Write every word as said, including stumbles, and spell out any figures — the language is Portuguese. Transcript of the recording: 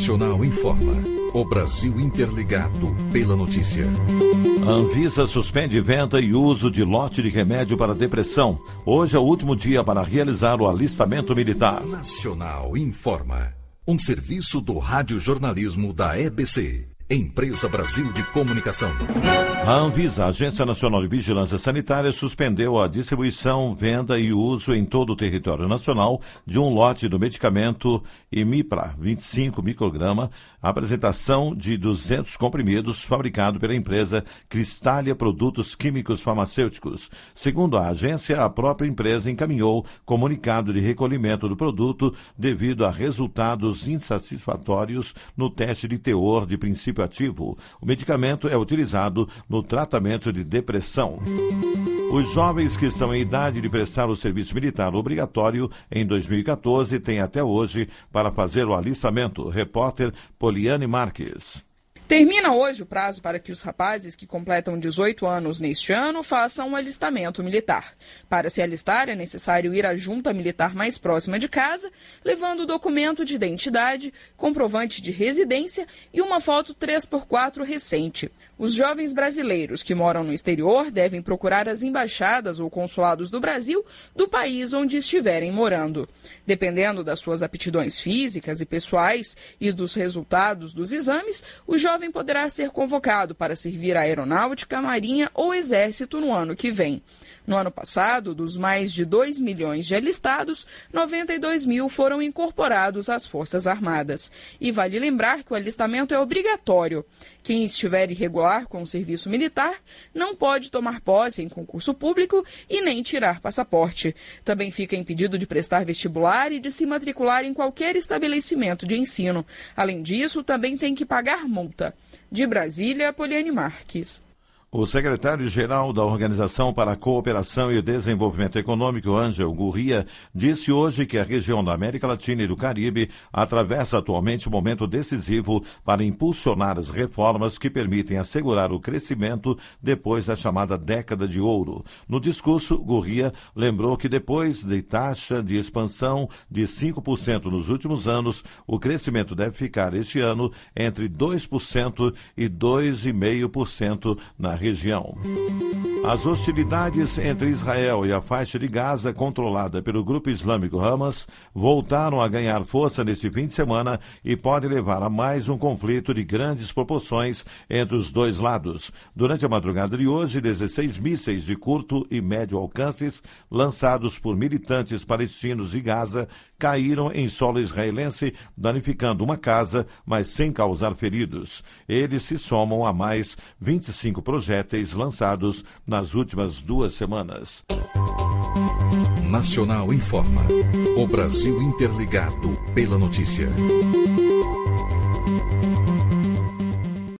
Nacional informa. O Brasil interligado pela notícia. A Anvisa suspende venda e uso de lote de remédio para depressão. Hoje é o último dia para realizar o alistamento militar. Nacional informa. Um serviço do radiojornalismo da E B C. Empresa Brasil de Comunicação. A Anvisa, Agência Nacional de Vigilância Sanitária, suspendeu a distribuição, venda e uso em todo o território nacional de um lote do medicamento Imipra, vinte e cinco micrograma, apresentação de duzentos comprimidos, fabricado pela empresa Cristália Produtos Químicos Farmacêuticos. Segundo a agência, a própria empresa encaminhou comunicado de recolhimento do produto devido a resultados insatisfatórios no teste de teor de princípio ativo. O medicamento é utilizado no tratamento de depressão. Os jovens que estão em idade de prestar o serviço militar obrigatório em dois mil e quatorze têm até hoje para fazer o alistamento. Repórter Poliane Marques. Termina hoje o prazo para que os rapazes que completam dezoito anos neste ano façam um alistamento militar. Para se alistar, é necessário ir à junta militar mais próxima de casa, levando documento de identidade, comprovante de residência e uma foto três por quatro recente. Os jovens brasileiros que moram no exterior devem procurar as embaixadas ou consulados do Brasil do país onde estiverem morando. Dependendo das suas aptidões físicas e pessoais e dos resultados dos exames, o jovem poderá ser convocado para servir a Aeronáutica, Marinha ou Exército no ano que vem. No ano passado, dos mais de dois milhões de alistados, noventa e dois mil foram incorporados às Forças Armadas. E vale lembrar que o alistamento é obrigatório. Quem estiver irregular com o serviço militar não pode tomar posse em concurso público e nem tirar passaporte. Também fica impedido de prestar vestibular e de se matricular em qualquer estabelecimento de ensino. Além disso, também tem que pagar multa. De Brasília, Poliane Marques. O secretário-geral da Organização para a Cooperação e o Desenvolvimento Econômico, Ângel Gurria, disse hoje que a região da América Latina e do Caribe atravessa atualmente um momento decisivo para impulsionar as reformas que permitem assegurar o crescimento depois da chamada década de ouro. No discurso, Gurria lembrou que depois de taxa de expansão de cinco por cento nos últimos anos, o crescimento deve ficar este ano entre dois por cento e dois vírgula cinco por cento na região. As hostilidades entre Israel e a faixa de Gaza, controlada pelo grupo islâmico Hamas, voltaram a ganhar força neste fim de semana e podem levar a mais um conflito de grandes proporções entre os dois lados. Durante a madrugada de hoje, dezesseis mísseis de curto e médio alcances, lançados por militantes palestinos de Gaza, caíram em solo israelense, danificando uma casa, mas sem causar feridos. Eles se somam a mais vinte e cinco projéteis lançados nas últimas duas semanas. Nacional informa. O Brasil interligado pela notícia.